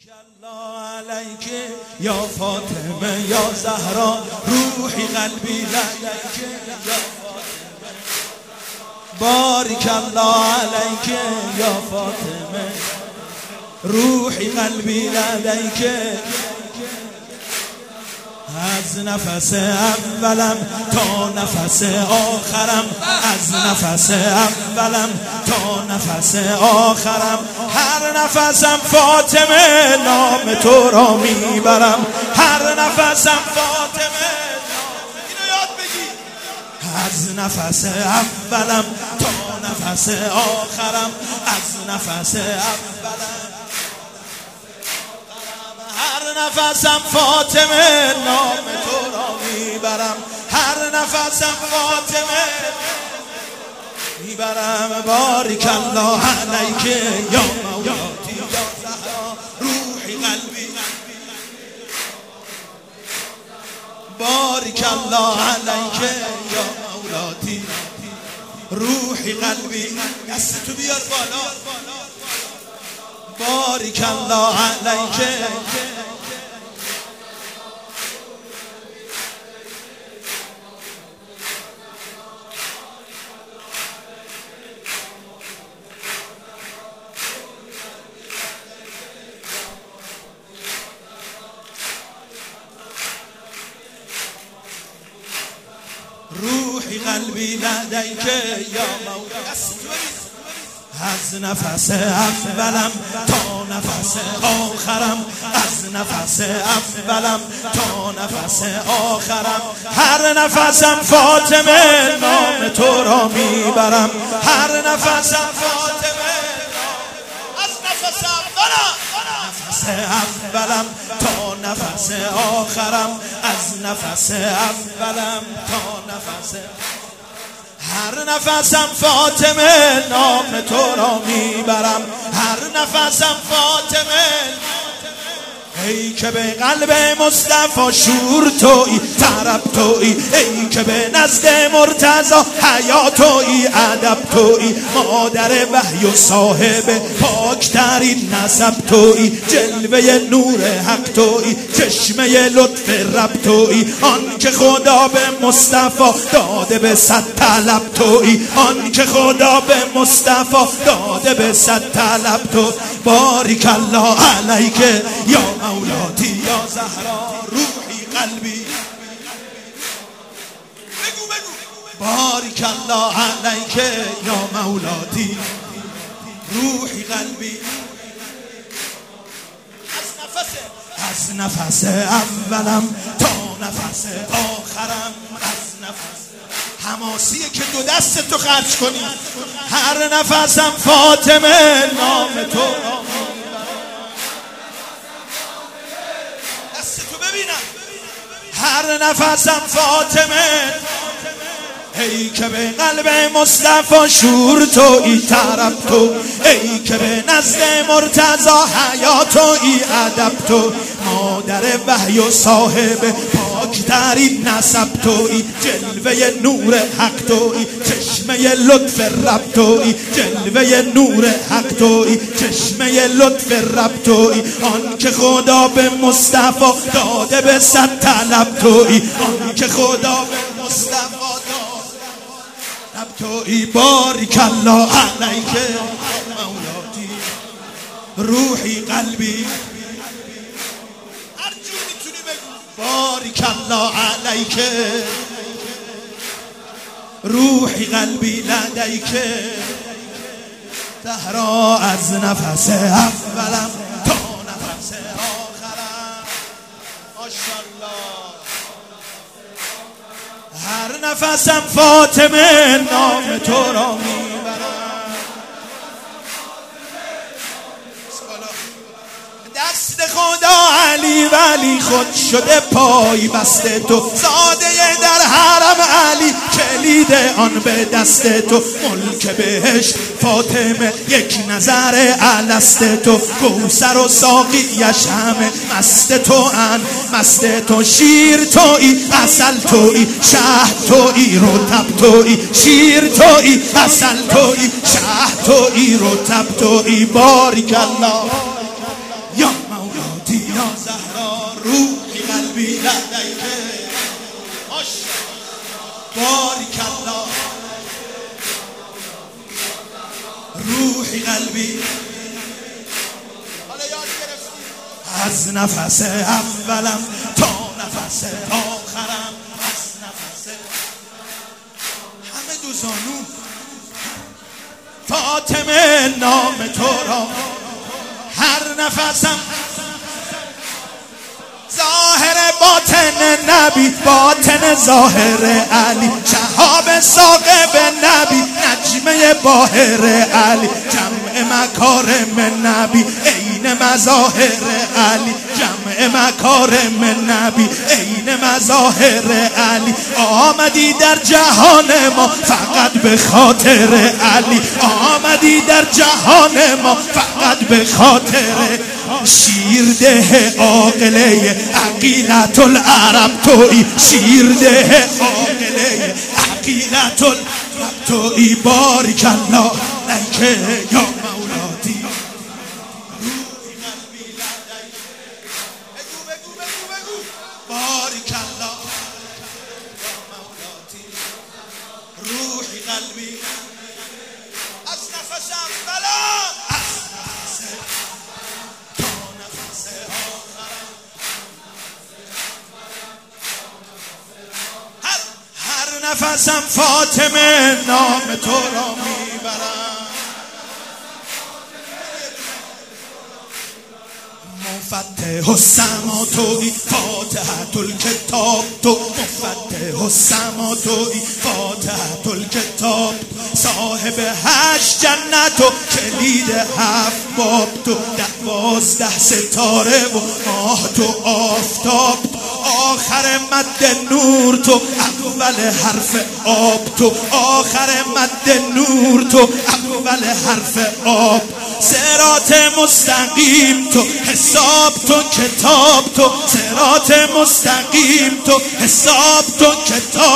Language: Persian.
الله علیک یا فاطمه یا زهرا روحی قلبی لدیک یا فاطمه بارک الله علیک یا فاطمه روحی قلبی لدیک از نفس اولم تا نفس آخرم از نفس اولم تا نفس آخرم هر نفسم فاطمه نام تو را میبرم هر نفسم فاطمه اینو یاد بگی از نفس اولم تا نفس آخرم از نفس اولم هر نفسم فاطمه نام تو را میبرم هر نفسم فاطمه میبرم بارک الله علیک یا مولاتی یا زهرا روحی قلبی بارک الله علیک یا مولاتی روحی قلبی دست تو بیار بالا بارک الله علیک روحی قلبی لدیک یا مولاتی از نفس اولم تا نفس آخرم از نفس اولم تا نفس آخرم هر نفسم فاطمه نام تو را میبرم هر نفسم فاطمه از نفس اولم تا نفس آخرم از نفس اولم تا نفس هر نفسم فاطمه نام تو را میبرم هر نفسم فاطمه ای که به قلب مصطفی شور تویی طرب تویی ای که به نزد مرتضی حیا تویی ادب تویی مادر وحی و صاحب پاکترین نسب تویی جلوه نور حق تویی چشمه لطف رب تویی آن که خدا به مصطفی داده به صد طلب تویی آن که خدا به مصطفی داده به صد طلب تو بارک الله علیک یا مولاتی یا زهرا روحی قلبی بگو بارک الله علیک یا مولاتی روحی قلبی از نفس اولم تا نفس آخرم از نفس حماسیه که دو دست تو خرج کنی هر نفسم فاطمه نام تو را هر نفسم فاطمه ای که به قلب مصطفی شور تویی طرب تو ای که به نزد مرتضی حیا تویی ادب تو مادر وحی و صاحب پاکترین نسب تویی جلوه نور حق تویی چشمه لطف رب تویی جلوه نور حق تویی چشمه لطف رب تویی آن که خدا به مصطفی داده به صد طلب تویی آن که خدا به مصطفی تویی بارک الله علیک مولاتی روحی قلبی هر جور میتونی بگو بارک الله علیک روحی قلبی لدیک زهرا از نفس اولم تا نفس آخرم ماشاءالله هر نفسم فاطمه نام تو را میبرم دست خدا علی ولی خود شده پای بسته تو زاده در حرم علی کلید آن به دست تو ملک بهشت فاطمه یک نظر الست تو کوثر و ساقیش همه مست تو ان مست تو شیر تویی عسل تویی شهد تویی رطب تویی شیر تویی عسل تویی شهد تویی رطب تویی بارک الله یا مولا از نفس اولم تا نفس آخرم، از نفس همه دو زانو. فاطمه نام تو را هر نفسم، ظاهر باطن نبی، باطن ظاهر علی، شهاب ثاقب نبی، نجمه باهر علی، جمع مکارم نبی، عین مظاهر علی، جمع مکارم نبی، عین مظاهر علی. آمدی در جهان ما فقط به خاطر علی، آمدی در جهان ما فقط به خاطر شیرده عاقله عقیلت العرب تویی، شیرده عاقله عقیلت العرب تویی. بارک الله لیک یا مولاتی، روحی قلبی لدیک. بگو بارک الله یا مولاتی، روحی قلبی. از نفس اولم، از نفس تا نفس آخرم، هر نفسم فاطمه نام تو را میبرم. مفتح السما تویی، فاتحة الکتاب تو، مفتح السما تویی، فاتحة الکتاب. صاحب 8 جنت و کلید 7 باب تو، 12 ستاره و ماه تو آفتاب. آخر مد نور تو، اول حرف آب تو، آخر مد نور تو، اول حرف آب. صراط مستقیم تو، حساب تو، کتاب تو، صراط مستقیم تو، حساب تو، کتاب.